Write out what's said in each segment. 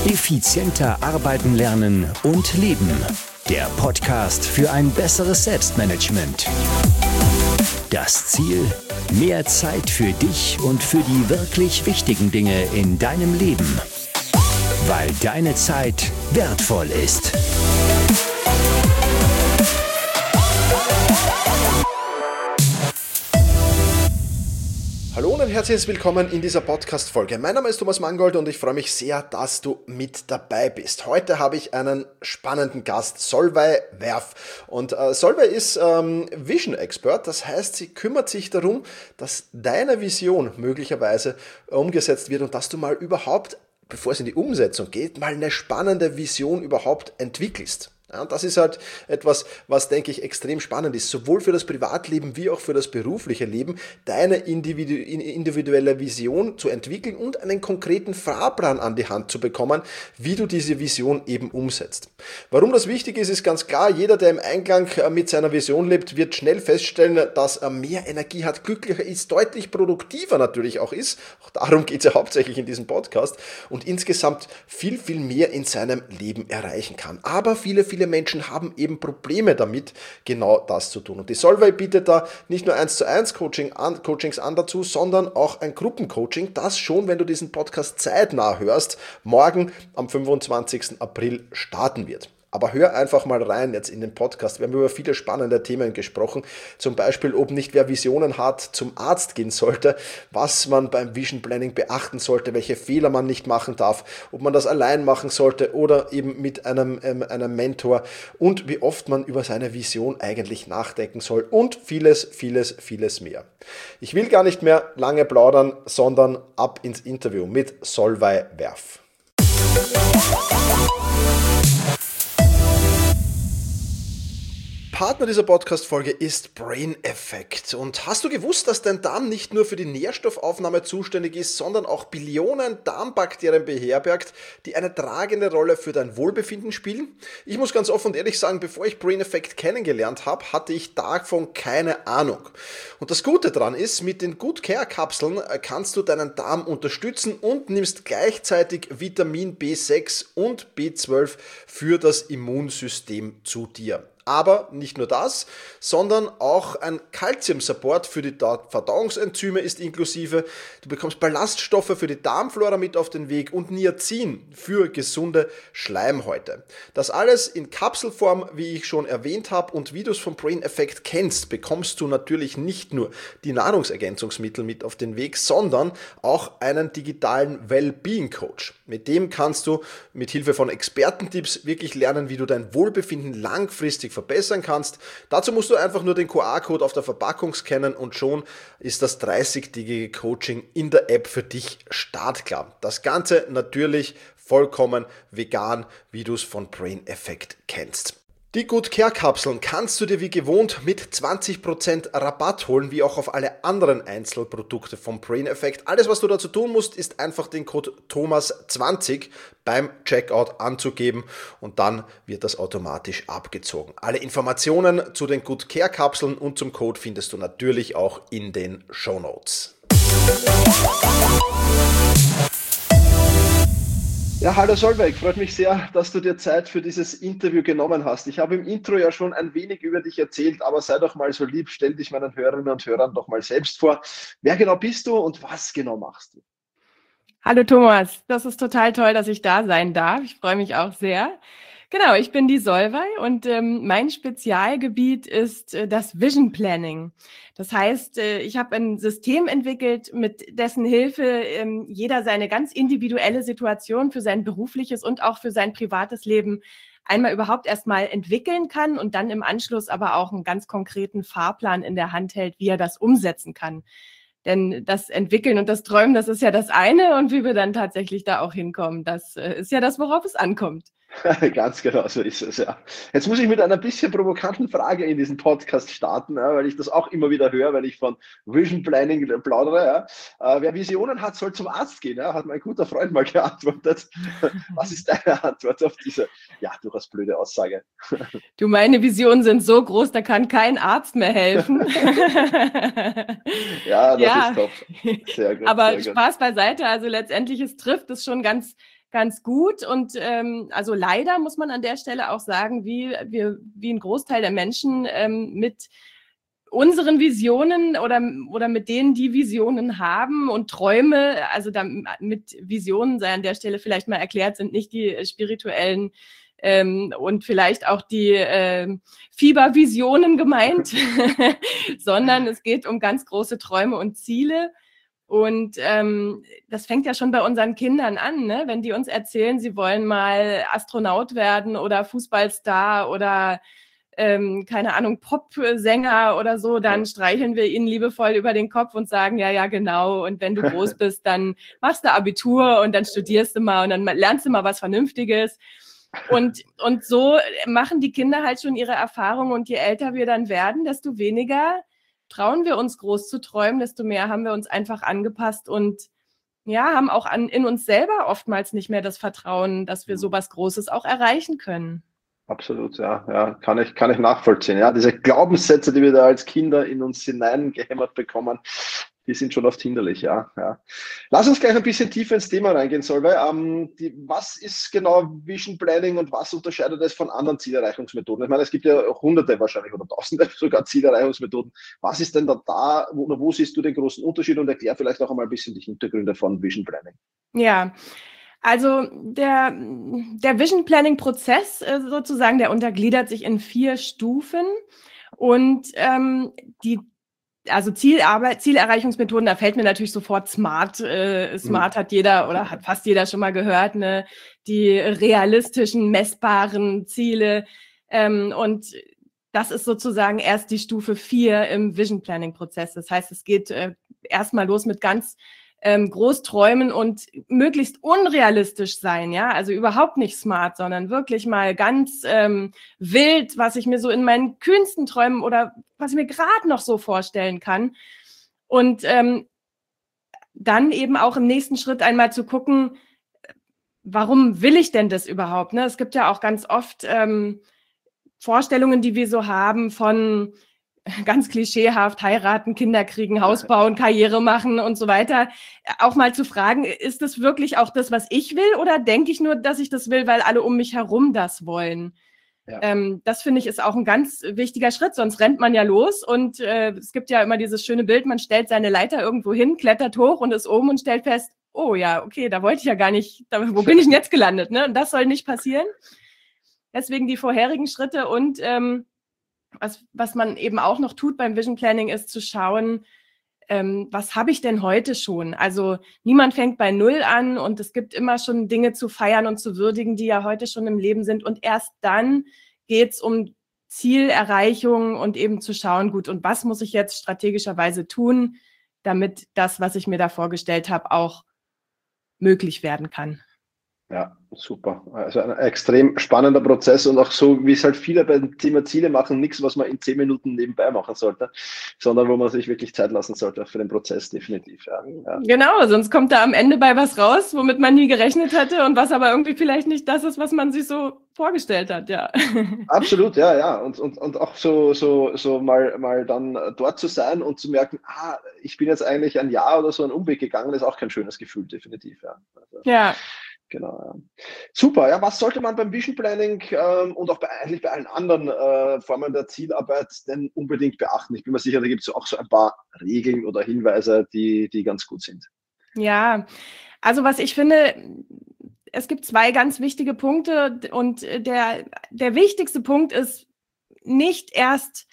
Effizienter arbeiten, lernen und leben. Der Podcast für ein besseres Selbstmanagement. Das Ziel: mehr Zeit für dich und für die wirklich wichtigen Dinge in deinem Leben. Weil deine Zeit wertvoll ist. Hallo und herzlich willkommen in dieser Podcast-Folge. Mein Name ist Thomas Mangold und ich freue mich sehr, dass du mit dabei bist. Heute habe ich einen spannenden Gast, Solveig Werf. Und Solveig ist Vision Expert, das heißt, sie kümmert sich darum, dass deine Vision möglicherweise umgesetzt wird und dass du mal überhaupt, bevor es in die Umsetzung geht, mal eine spannende Vision überhaupt entwickelst. Ja, und das ist halt etwas, was, denke ich, extrem spannend ist, sowohl für das Privatleben wie auch für das berufliche Leben, deine individuelle Vision zu entwickeln und einen konkreten Fahrplan an die Hand zu bekommen, wie du diese Vision eben umsetzt. Warum das wichtig ist, ist ganz klar. Jeder, der im Einklang mit seiner Vision lebt, wird schnell feststellen, dass er mehr Energie hat, glücklicher ist, deutlich produktiver natürlich auch ist. Auch darum geht es ja hauptsächlich in diesem Podcast und insgesamt viel, viel mehr in seinem Leben erreichen kann. Aber viele Menschen haben eben Probleme damit, genau das zu tun. Und die Solveig bietet da nicht nur 1:1 Coachings an dazu, sondern auch ein Gruppencoaching, das schon, wenn du diesen Podcast zeitnah hörst, morgen am 25. April starten wird. Aber hör einfach mal rein jetzt in den Podcast. Wir haben über viele spannende Themen gesprochen. Zum Beispiel, ob nicht wer Visionen hat, zum Arzt gehen sollte, was man beim Vision Planning beachten sollte, welche Fehler man nicht machen darf, ob man das allein machen sollte oder eben mit einem Mentor und wie oft man über seine Vision eigentlich nachdenken soll und vieles mehr. Ich will gar nicht mehr lange plaudern, sondern ab ins Interview mit Solveig Werf. Partner dieser Podcast-Folge ist Brain Effect. Und hast du gewusst, dass dein Darm nicht nur für die Nährstoffaufnahme zuständig ist, sondern auch Billionen Darmbakterien beherbergt, die eine tragende Rolle für dein Wohlbefinden spielen? Ich muss ganz offen und ehrlich sagen, bevor ich Brain Effect kennengelernt habe, hatte ich davon keine Ahnung. Und das Gute daran ist, mit den Good Care Kapseln kannst du deinen Darm unterstützen und nimmst gleichzeitig Vitamin B6 und B12 für das Immunsystem zu dir. Aber nicht nur das, sondern auch ein Calcium-Support für die Verdauungsenzyme ist inklusive. Du bekommst Ballaststoffe für die Darmflora mit auf den Weg und Niacin für gesunde Schleimhäute. Das alles in Kapselform, wie ich schon erwähnt habe, und wie du es vom Brain Effect kennst, bekommst du natürlich nicht nur die Nahrungsergänzungsmittel mit auf den Weg, sondern auch einen digitalen Wellbeing-Coach. Mit dem kannst du mit Hilfe von Expertentipps wirklich lernen, wie du dein Wohlbefinden langfristig verbessern kannst. Dazu musst du einfach nur den QR-Code auf der Verpackung scannen und schon ist das 30-tägige Coaching in der App für dich startklar. Das Ganze natürlich vollkommen vegan, wie du es von Brain Effect kennst. Die Good Care Kapseln kannst du dir wie gewohnt mit 20% Rabatt holen, wie auch auf alle anderen Einzelprodukte vom Brain Effect. Alles, was du dazu tun musst, ist einfach den Code THOMAS20 beim Checkout anzugeben und dann wird das automatisch abgezogen. Alle Informationen zu den Good Care Kapseln und zum Code findest du natürlich auch in den Shownotes. Ja, hallo Solveig, freut mich sehr, dass du dir Zeit für dieses Interview genommen hast. Ich habe im Intro ja schon ein wenig über dich erzählt, aber sei doch mal so lieb, stell dich meinen Hörerinnen und Hörern doch mal selbst vor. Wer genau bist du und was genau machst du? Hallo Thomas, das ist total toll, dass ich da sein darf. Ich freue mich auch sehr. Genau, ich bin die Solveig und mein Spezialgebiet ist das Vision Planning. Das heißt, ich habe ein System entwickelt, mit dessen Hilfe jeder seine ganz individuelle Situation für sein berufliches und auch für sein privates Leben einmal überhaupt erstmal entwickeln kann und dann im Anschluss aber auch einen ganz konkreten Fahrplan in der Hand hält, wie er das umsetzen kann. Denn das Entwickeln und das Träumen, das ist ja das eine und wie wir dann tatsächlich da auch hinkommen, das ist ja das, worauf es ankommt. Ganz genau, so ist es, ja. Jetzt muss ich mit einer bisschen provokanten Frage in diesen Podcast starten, ja, weil ich das auch immer wieder höre, wenn ich von Vision Planning plaudere. Ja. Wer Visionen hat, soll zum Arzt gehen, ja, hat mein guter Freund mal geantwortet. Was ist deine Antwort auf diese, ja, durchaus blöde Aussage? Du, meine Visionen sind so groß, da kann kein Arzt mehr helfen. Ja, das ist top. Sehr gut. Aber sehr gut. Spaß beiseite, also letztendlich trifft es schon ganz ganz gut. Und also leider muss man an der Stelle auch sagen, wie ein Großteil der Menschen mit unseren Visionen oder mit denen, die Visionen haben und Träume, also mit Visionen sei an der Stelle vielleicht mal erklärt, sind nicht die spirituellen und vielleicht auch die Fiebervisionen gemeint, sondern es geht um ganz große Träume und Ziele. Und das fängt ja schon bei unseren Kindern an, ne? Wenn die uns erzählen, sie wollen mal Astronaut werden oder Fußballstar oder keine Ahnung, Popsänger oder so, dann streicheln wir ihnen liebevoll über den Kopf und sagen, ja, ja, genau. Und wenn du groß bist, dann machst du Abitur und dann studierst du mal und dann lernst du mal was Vernünftiges. Und so machen die Kinder halt schon ihre Erfahrungen und je älter wir dann werden, desto weniger trauen wir uns groß zu träumen, desto mehr haben wir uns einfach angepasst und ja, haben auch in uns selber oftmals nicht mehr das Vertrauen, dass wir sowas Großes auch erreichen können. Absolut, ja, kann ich nachvollziehen. Ja, diese Glaubenssätze, die wir da als Kinder in uns hineingehämmert bekommen, die sind schon oft hinderlich, ja. Lass uns gleich ein bisschen tiefer ins Thema reingehen, Solveig. Was ist genau Vision Planning und was unterscheidet es von anderen Zielerreichungsmethoden? Ich meine, es gibt ja hunderte wahrscheinlich oder tausende sogar Zielerreichungsmethoden. Was ist denn da wo siehst du den großen Unterschied und erklär vielleicht auch einmal ein bisschen die Hintergründe von Vision Planning? Ja, also der Vision Planning Prozess sozusagen, der untergliedert sich in 4 Stufen und Zielerreichungsmethoden, da fällt mir natürlich sofort SMART. SMART hat jeder oder hat fast jeder schon mal gehört, ne? Die realistischen, messbaren Ziele. Und das ist sozusagen erst die Stufe 4 im Vision Planning Prozess. Das heißt, es geht erstmal los mit ganz groß träumen und möglichst unrealistisch sein, ja, also überhaupt nicht smart, sondern wirklich mal ganz wild, was ich mir so in meinen kühnsten Träumen oder was ich mir gerade noch so vorstellen kann. Und dann eben auch im nächsten Schritt einmal zu gucken, warum will ich denn das überhaupt? Ne? Es gibt ja auch ganz oft Vorstellungen, die wir so haben von ganz klischeehaft heiraten, Kinder kriegen, Haus bauen, Karriere machen und so weiter. Auch mal zu fragen, ist das wirklich auch das, was ich will oder denke ich nur, dass ich das will, weil alle um mich herum das wollen? Ja. Das finde ich ist auch ein ganz wichtiger Schritt, sonst rennt man ja los und es gibt ja immer dieses schöne Bild, man stellt seine Leiter irgendwo hin, klettert hoch und ist oben und stellt fest, oh ja, okay, da wollte ich ja gar nicht, wo bin ich denn jetzt gelandet? Ne? Und das soll nicht passieren. Deswegen die vorherigen Schritte und was man eben auch noch tut beim Vision Planning, ist zu schauen, was habe ich denn heute schon? Also niemand fängt bei Null an und es gibt immer schon Dinge zu feiern und zu würdigen, die ja heute schon im Leben sind. Und erst dann geht es um Zielerreichung und eben zu schauen, gut, und was muss ich jetzt strategischerweise tun, damit das, was ich mir da vorgestellt habe, auch möglich werden kann. Ja, super. Also ein extrem spannender Prozess und auch so, wie es halt viele beim Thema Ziele machen, nichts, was man in 10 Minuten nebenbei machen sollte, sondern wo man sich wirklich Zeit lassen sollte für den Prozess, definitiv. Ja. Genau, sonst kommt da am Ende bei was raus, womit man nie gerechnet hätte und was aber irgendwie vielleicht nicht das ist, was man sich so vorgestellt hat, ja. Absolut, ja. Und auch so mal dann dort zu sein und zu merken, ich bin jetzt eigentlich ein Jahr oder so einen Umweg gegangen, ist auch kein schönes Gefühl, definitiv. Ja. Also, ja. Genau, ja. Super, ja, was sollte man beim Vision Planning und auch eigentlich bei allen anderen Formen der Zielarbeit denn unbedingt beachten? Ich bin mir sicher, da gibt es auch so ein paar Regeln oder Hinweise, die ganz gut sind. Ja, also was ich finde, es gibt 2 ganz wichtige Punkte und der wichtigste Punkt ist, nicht erst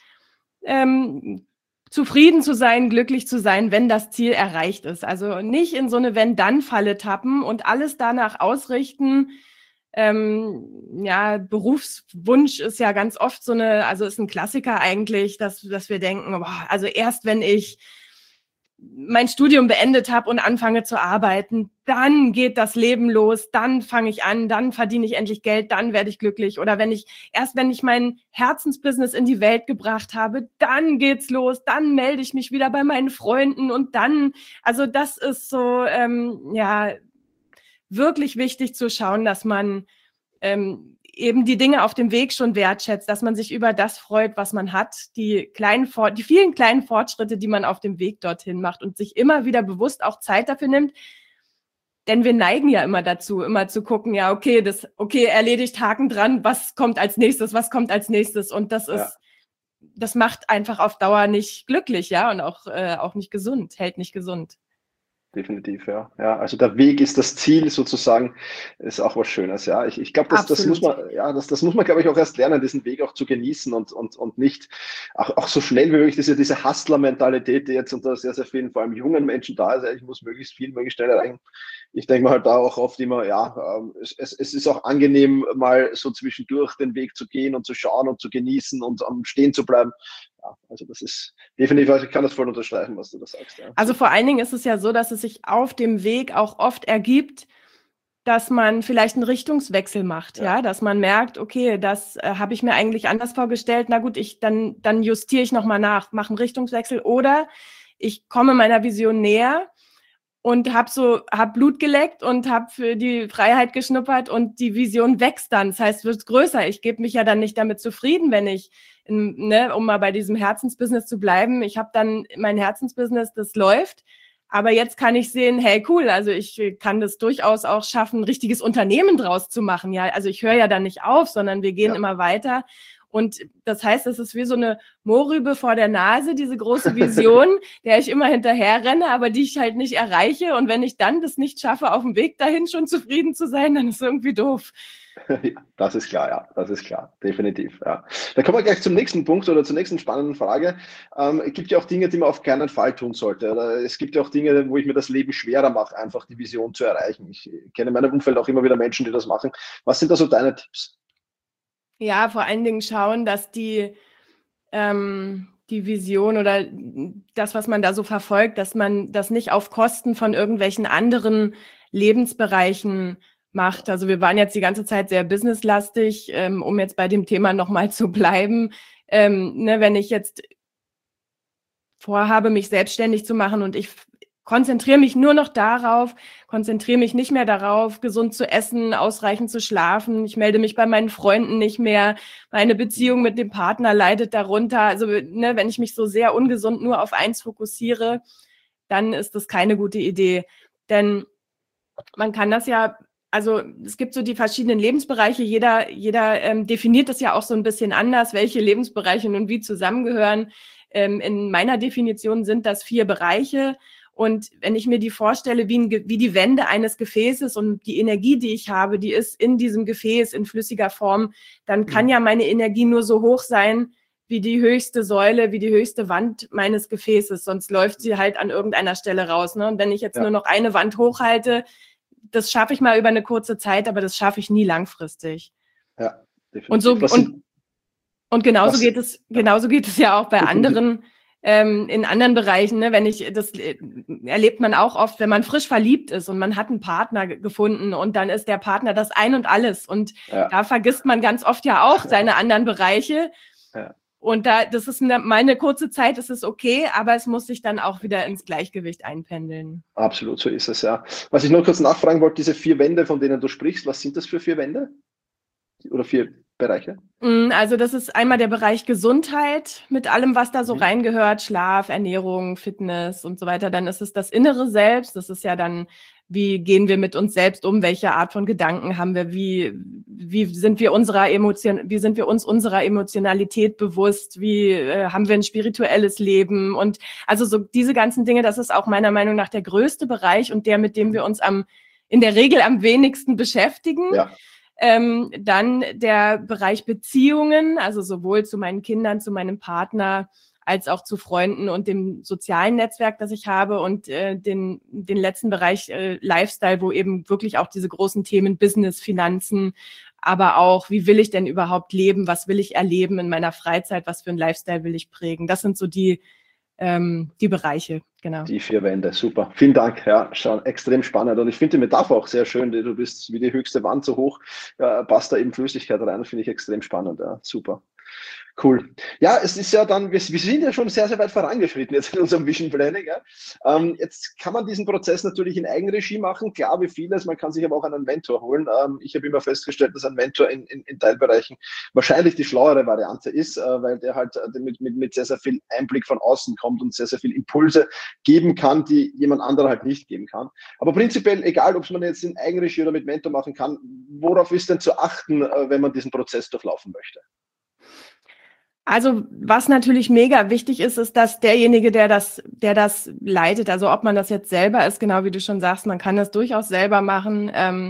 zufrieden zu sein, glücklich zu sein, wenn das Ziel erreicht ist. Also nicht in so eine Wenn-Dann-Falle tappen und alles danach ausrichten. Berufswunsch ist ja ganz oft ist ein Klassiker eigentlich, dass wir denken, also erst wenn ich mein Studium beendet habe und anfange zu arbeiten, dann geht das Leben los, dann fange ich an, dann verdiene ich endlich Geld, dann werde ich glücklich. Oder wenn ich mein Herzensbusiness in die Welt gebracht habe, dann geht's los, dann melde ich mich wieder bei meinen Freunden und dann, also das ist so, wirklich wichtig zu schauen, dass man eben die Dinge auf dem Weg schon wertschätzt, dass man sich über das freut, was man hat, die vielen kleinen Fortschritte, die man auf dem Weg dorthin macht und sich immer wieder bewusst auch Zeit dafür nimmt, Denn wir neigen ja immer dazu, immer zu gucken, ja, okay, erledigt, Haken dran, was kommt als nächstes? Und das macht einfach auf Dauer nicht glücklich, ja, und auch nicht gesund, hält nicht gesund. Definitiv, ja. Ja, also der Weg ist das Ziel sozusagen, ist auch was Schönes, ja. Ich glaube, das muss man, ja, das muss man, glaube ich, auch erst lernen, diesen Weg auch zu genießen und nicht auch so schnell wie möglich diese Hustler-Mentalität, die jetzt unter sehr, sehr vielen, vor allem jungen Menschen da ist, ich muss möglichst viel, möglichst schnell erreichen. Ich denke mal halt da auch oft immer, ja, es ist auch angenehm, mal so zwischendurch den Weg zu gehen und zu schauen und zu genießen und am Stehen zu bleiben. Ja, also das ist definitiv, also ich kann das voll unterstreichen, was du da sagst. Ja. Also vor allen Dingen ist es ja so, dass es sich auf dem Weg auch oft ergibt, dass man vielleicht einen Richtungswechsel macht, ja, dass man merkt, okay, das habe ich mir eigentlich anders vorgestellt, na gut, dann justiere ich nochmal nach, mache einen Richtungswechsel oder ich komme meiner Vision näher und hab Blut geleckt und habe für die Freiheit geschnuppert und die Vision wächst dann. Das heißt, wird größer. Ich gebe mich ja dann nicht damit zufrieden, wenn ich, um mal bei diesem Herzensbusiness zu bleiben, ich habe dann mein Herzensbusiness, das läuft. Aber jetzt kann ich sehen, hey, cool, also ich kann das durchaus auch schaffen, ein richtiges Unternehmen draus zu machen. Ja, also ich höre ja dann nicht auf, sondern wir gehen immer weiter. Und das heißt, es ist wie so eine Mohrrübe vor der Nase, diese große Vision, der ich immer hinterher renne, aber die ich halt nicht erreiche. Und wenn ich dann das nicht schaffe, auf dem Weg dahin schon zufrieden zu sein, dann ist es irgendwie doof. Ja, das ist klar, ja, das ist klar, definitiv. Ja. Dann kommen wir gleich zum nächsten Punkt oder zur nächsten spannenden Frage. Es gibt ja auch Dinge, die man auf keinen Fall tun sollte. Oder es gibt ja auch Dinge, wo ich mir das Leben schwerer mache, einfach die Vision zu erreichen. Ich kenne in meinem Umfeld auch immer wieder Menschen, die das machen. Was sind da so deine Tipps? Ja, vor allen Dingen schauen, dass die Vision oder das, was man da so verfolgt, dass man das nicht auf Kosten von irgendwelchen anderen Lebensbereichen macht. Also wir waren jetzt die ganze Zeit sehr businesslastig, um jetzt bei dem Thema nochmal zu bleiben. Wenn ich jetzt vorhabe, mich selbstständig zu machen und ich konzentriere mich nur noch darauf, konzentriere mich nicht mehr darauf, gesund zu essen, ausreichend zu schlafen. Ich melde mich bei meinen Freunden nicht mehr. Meine Beziehung mit dem Partner leidet darunter. Also wenn ich mich so sehr ungesund nur auf eins fokussiere, dann ist das keine gute Idee. Denn man kann das ja, also es gibt so die verschiedenen Lebensbereiche. Jeder definiert das ja auch so ein bisschen anders, welche Lebensbereiche nun wie zusammengehören. In meiner Definition sind das 4 Bereiche. Und wenn ich mir die vorstelle, wie die Wände eines Gefäßes und die Energie, die ich habe, die ist in diesem Gefäß in flüssiger Form, dann kann ja meine Energie nur so hoch sein, wie die höchste Säule, wie die höchste Wand meines Gefäßes. Sonst läuft sie halt an irgendeiner Stelle raus. Ne? Und wenn ich jetzt nur noch eine Wand hochhalte, das schaffe ich mal über eine kurze Zeit, aber das schaffe ich nie langfristig. Ja, definitiv. Und genauso geht es ja auch bei anderen in anderen Bereichen, ne, das erlebt man auch oft, wenn man frisch verliebt ist und man hat einen Partner gefunden und dann ist der Partner das Ein und Alles und da vergisst man ganz oft ja auch seine anderen Bereiche und das ist meine kurze Zeit, ist es okay, aber es muss sich dann auch wieder ins Gleichgewicht einpendeln. Absolut, so ist es, ja. Was ich noch kurz nachfragen wollte, diese 4 Wände, von denen du sprichst, was sind das für 4 Wände? Oder 4 Bereiche? Also das ist einmal der Bereich Gesundheit mit allem, was da so reingehört, Schlaf, Ernährung, Fitness und so weiter. Dann ist es das innere Selbst. Das ist ja dann, wie gehen wir mit uns selbst um? Welche Art von Gedanken haben wir? Wie sind wir uns unserer Emotionalität bewusst? Wie haben wir ein spirituelles Leben? Und also so diese ganzen Dinge, das ist auch meiner Meinung nach der größte Bereich und der, mit dem wir uns in der Regel am wenigsten beschäftigen. Ja. Dann der Bereich Beziehungen, also sowohl zu meinen Kindern, zu meinem Partner, als auch zu Freunden und dem sozialen Netzwerk, das ich habe und den letzten Bereich Lifestyle, wo eben wirklich auch diese großen Themen Business, Finanzen, aber auch, wie will ich denn überhaupt leben, was will ich erleben in meiner Freizeit, was für ein Lifestyle will ich prägen. Das sind so die Bereiche, genau. Die 4 Wände, super. Vielen Dank, ja, schon extrem spannend. Und ich finde die Metapher auch sehr schön, du bist wie die höchste Wand so hoch, passt da eben Flüssigkeit rein, finde ich extrem spannend, ja, super. Cool. Ja, es ist ja dann, wir sind ja schon sehr, sehr weit vorangeschritten jetzt in unserem Vision Planning. Ja. Jetzt kann man diesen Prozess natürlich in Eigenregie machen, klar wie vieles, man kann sich aber auch einen Mentor holen. Ich habe immer festgestellt, dass ein Mentor in Teilbereichen wahrscheinlich die schlauere Variante ist, weil der halt mit sehr, sehr viel Einblick von außen kommt und sehr, sehr viel Impulse geben kann, die jemand anderer halt nicht geben kann. Aber prinzipiell, egal ob es man jetzt in Eigenregie oder mit Mentor machen kann, worauf ist denn zu achten, wenn man diesen Prozess durchlaufen möchte? Also was natürlich mega wichtig ist, ist, dass derjenige, der das leitet, also ob man das jetzt selber ist, genau wie du schon sagst, man kann das durchaus selber machen.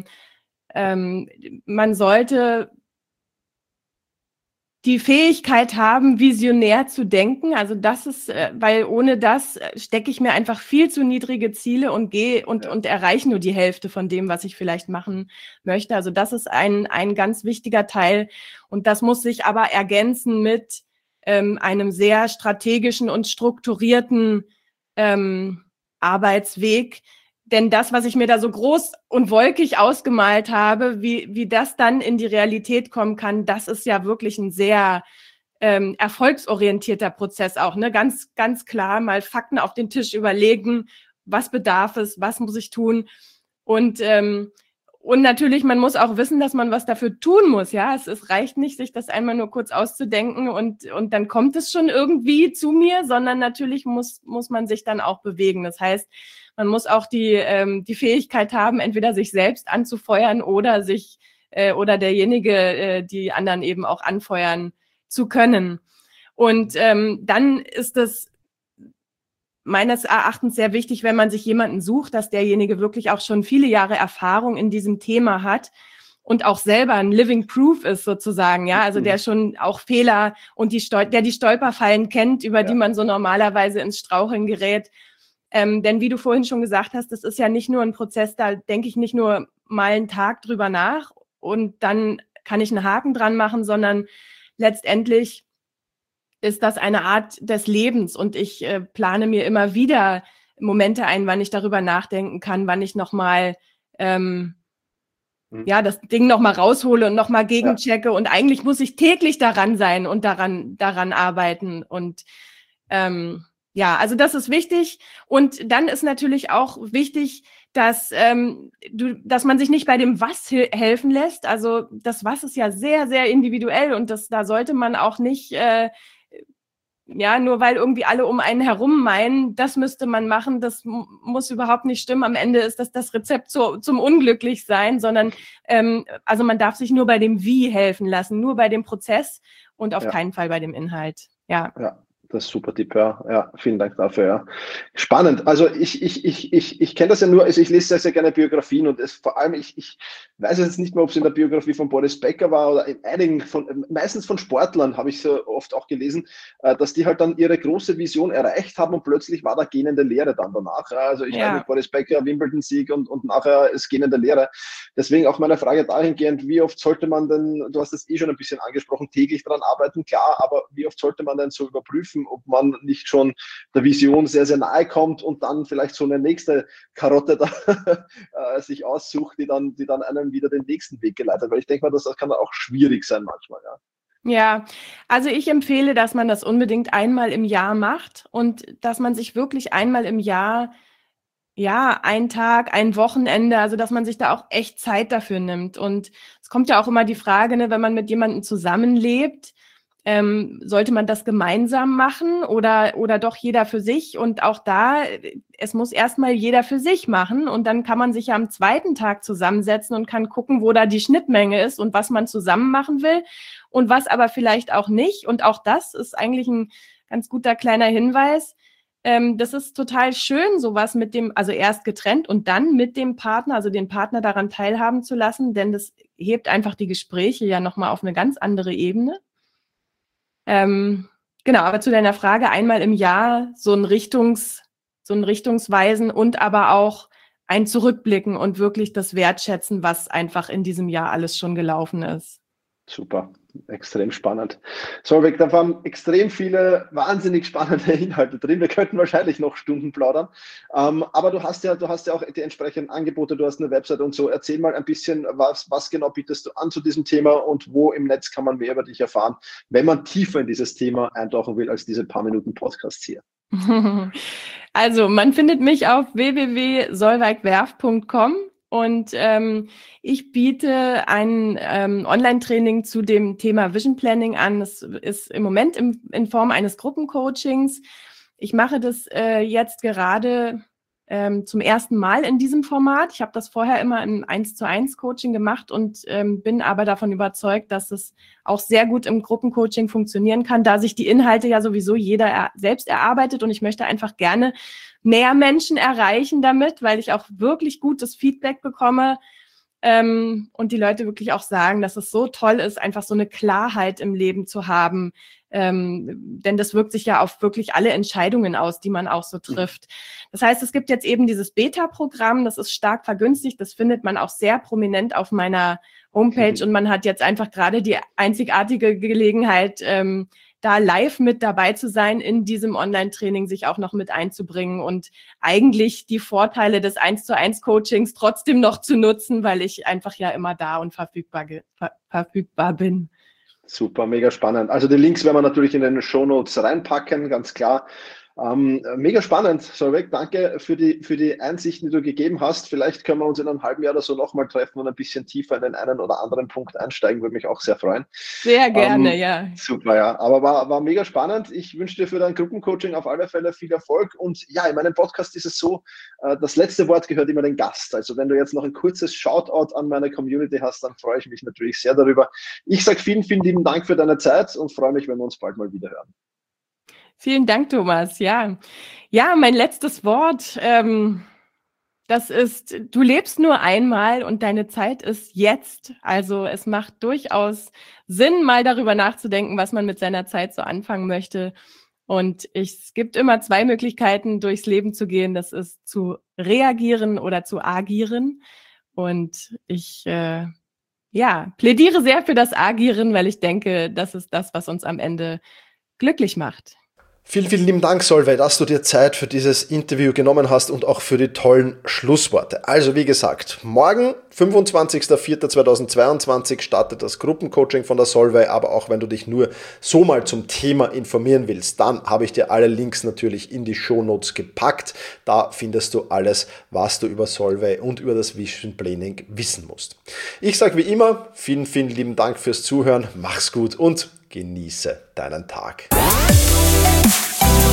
Man sollte die Fähigkeit haben, visionär zu denken. Also das ist, weil ohne das stecke ich mir einfach viel zu niedrige Ziele und gehe und erreiche nur die Hälfte von dem, was ich vielleicht machen möchte. Also das ist ein ganz wichtiger Teil. Und das muss sich aber ergänzen mit einem sehr strategischen und strukturierten Arbeitsweg. Denn das, was ich mir da so groß und wolkig ausgemalt habe, wie das dann in die Realität kommen kann, das ist ja wirklich ein sehr erfolgsorientierter Prozess auch. Ne? Ganz, ganz klar mal Fakten auf den Tisch überlegen, was bedarf es, was muss ich tun. Und natürlich, man muss auch wissen, dass man was dafür tun muss. Ja, es reicht nicht, sich das einmal nur kurz auszudenken und dann kommt es schon irgendwie zu mir, sondern natürlich muss man sich dann auch bewegen. Das heißt, man muss auch die Fähigkeit haben, entweder sich selbst anzufeuern oder oder derjenige, die anderen eben auch anfeuern zu können. Und dann ist es meines Erachtens sehr wichtig, wenn man sich jemanden sucht, dass derjenige wirklich auch schon viele Jahre Erfahrung in diesem Thema hat und auch selber ein Living Proof ist sozusagen, ja, also der schon auch Fehler und der die Stolperfallen kennt, über die man so normalerweise ins Straucheln gerät. Denn wie du vorhin schon gesagt hast, das ist ja nicht nur ein Prozess, da denke ich nicht nur mal einen Tag drüber nach und dann kann ich einen Haken dran machen, sondern letztendlich ist das eine Art des Lebens und ich plane mir immer wieder Momente ein, wann ich darüber nachdenken kann, wann ich nochmal das Ding nochmal raushole und nochmal gegenchecke und eigentlich muss ich täglich daran sein und daran arbeiten und also das ist wichtig und dann ist natürlich auch wichtig, dass man sich nicht bei dem Was helfen lässt. Also das Was ist ja sehr, sehr individuell und da sollte man auch nicht nur weil irgendwie alle um einen herum meinen, das müsste man machen, das muss überhaupt nicht stimmen. Am Ende ist das Rezept zum Unglücklichsein, sondern also man darf sich nur bei dem Wie helfen lassen, nur bei dem Prozess und auf keinen Fall bei dem Inhalt. Ja. Das ist super Tipp, ja. Vielen Dank dafür, ja. Spannend. Also ich kenne das ja nur, also ich lese sehr, sehr gerne Biografien und vor allem, ich weiß jetzt nicht mehr, ob es in der Biografie von Boris Becker war oder in einigen meistens von Sportlern habe ich so oft auch gelesen, dass die halt dann ihre große Vision erreicht haben und plötzlich war da gähnende Leere dann danach. Also ich weiß nicht, Boris Becker, Wimbledon-Sieg und nachher ist gähnende Leere. Deswegen auch meine Frage dahingehend, wie oft sollte man denn, du hast es schon ein bisschen angesprochen, täglich daran arbeiten, klar, aber wie oft sollte man denn so überprüfen, ob man nicht schon der Vision sehr, sehr nahe kommt und dann vielleicht so eine nächste Karotte da, sich aussucht, die dann einem wieder den nächsten Weg geleitet. Weil ich denke mal, das kann auch schwierig sein manchmal. Ja, also ich empfehle, dass man das unbedingt einmal im Jahr macht und dass man sich wirklich einmal im Jahr, einen Tag, ein Wochenende, also dass man sich da auch echt Zeit dafür nimmt. Und es kommt ja auch immer die Frage, ne, wenn man mit jemandem zusammenlebt, sollte man das gemeinsam machen oder doch jeder für sich? Und auch da, es muss erstmal jeder für sich machen und dann kann man sich ja am zweiten Tag zusammensetzen und kann gucken, wo da die Schnittmenge ist und was man zusammen machen will und was aber vielleicht auch nicht. Und auch das ist eigentlich ein ganz guter kleiner Hinweis. Das ist total schön, sowas also erst getrennt und dann mit dem Partner, also den Partner daran teilhaben zu lassen, denn das hebt einfach die Gespräche ja nochmal auf eine ganz andere Ebene. Genau, aber zu deiner Frage, einmal im Jahr so ein Richtungsweisen und aber auch ein Zurückblicken und wirklich das Wertschätzen, was einfach in diesem Jahr alles schon gelaufen ist. Super. Extrem spannend. Solveig, da waren extrem viele wahnsinnig spannende Inhalte drin. Wir könnten wahrscheinlich noch Stunden plaudern. Aber du hast ja auch die entsprechenden Angebote, du hast eine Website und so. Erzähl mal ein bisschen, was genau bietest du an zu diesem Thema und wo im Netz kann man mehr über dich erfahren, wenn man tiefer in dieses Thema eintauchen will, als diese paar Minuten Podcasts hier. Also, man findet mich auf www.solveigwerf.com. Und ich biete ein Online-Training zu dem Thema Vision Planning an. Das ist im Moment in Form eines Gruppencoachings. Ich mache das jetzt gerade zum ersten Mal in diesem Format. Ich habe das vorher immer im 1:1 Coaching gemacht und bin aber davon überzeugt, dass es auch sehr gut im Gruppencoaching funktionieren kann, da sich die Inhalte ja sowieso jeder selbst erarbeitet. Und ich möchte einfach gerne mehr Menschen erreichen damit, weil ich auch wirklich gutes Feedback bekomme und die Leute wirklich auch sagen, dass es so toll ist, einfach so eine Klarheit im Leben zu haben. Denn das wirkt sich ja auf wirklich alle Entscheidungen aus, die man auch so trifft. Das heißt, es gibt jetzt eben dieses Beta-Programm, das ist stark vergünstigt, das findet man auch sehr prominent auf meiner Homepage und man hat jetzt einfach gerade die einzigartige Gelegenheit, da live mit dabei zu sein, in diesem Online-Training sich auch noch mit einzubringen und eigentlich die Vorteile des 1:1 Coachings trotzdem noch zu nutzen, weil ich einfach ja immer da und verfügbar bin. Super, mega spannend. Also die Links werden wir natürlich in den Shownotes reinpacken, ganz klar. Mega spannend, Solveig, danke für die Einsichten, die du gegeben hast. Vielleicht können wir uns in einem halben Jahr oder so nochmal treffen und ein bisschen tiefer in den einen oder anderen Punkt einsteigen, würde mich auch sehr freuen. Sehr gerne, ja. Super, ja, aber war mega spannend. Ich wünsche dir für dein Gruppencoaching auf alle Fälle viel Erfolg und ja, in meinem Podcast ist es so, das letzte Wort gehört immer dem Gast. Also wenn du jetzt noch ein kurzes Shoutout an meine Community hast, dann freue ich mich natürlich sehr darüber. Ich sage vielen, vielen lieben Dank für deine Zeit und freue mich, wenn wir uns bald mal wieder hören. Vielen Dank, Thomas. Ja, mein letztes Wort, das ist, du lebst nur einmal und deine Zeit ist jetzt. Also es macht durchaus Sinn, mal darüber nachzudenken, was man mit seiner Zeit so anfangen möchte. Und es gibt immer 2 Möglichkeiten, durchs Leben zu gehen. Das ist zu reagieren oder zu agieren. Und ich plädiere sehr für das Agieren, weil ich denke, das ist das, was uns am Ende glücklich macht. Vielen, vielen lieben Dank, Solveig, dass du dir Zeit für dieses Interview genommen hast und auch für die tollen Schlussworte. Also wie gesagt, morgen, 25.04.2022, startet das Gruppencoaching von der Solveig, aber auch wenn du dich nur so mal zum Thema informieren willst, dann habe ich dir alle Links natürlich in die Shownotes gepackt. Da findest du alles, was du über Solveig und über das Vision Planning wissen musst. Ich sage wie immer, vielen, vielen lieben Dank fürs Zuhören, mach's gut und genieße deinen Tag.